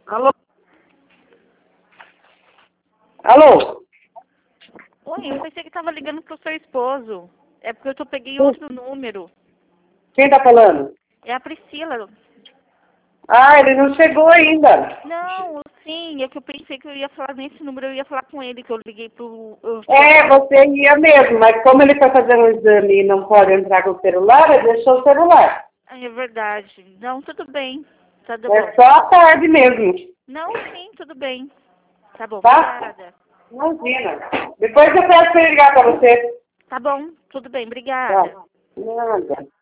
Alô? Alô? Oi, eu pensei que estava ligando pro seu esposo. É porque eu peguei outro número. Quem tá falando? É a Priscila. Ah, ele não chegou ainda. Não, sim, é que eu pensei que eu ia falar nesse número, eu ia falar com ele, que eu liguei pro... Você ia mesmo, mas como ele foi fazer um exame e não pode entrar com o celular, ele deixou o celular. É verdade. Não, tudo bem. Tá bom. É só à tarde mesmo. Não, sim, tudo bem. Tá bom, Tá? obrigada. Imagina. Depois eu peço pra ele ligar pra você. Tá bom, tudo bem, obrigada. Tá. Nada.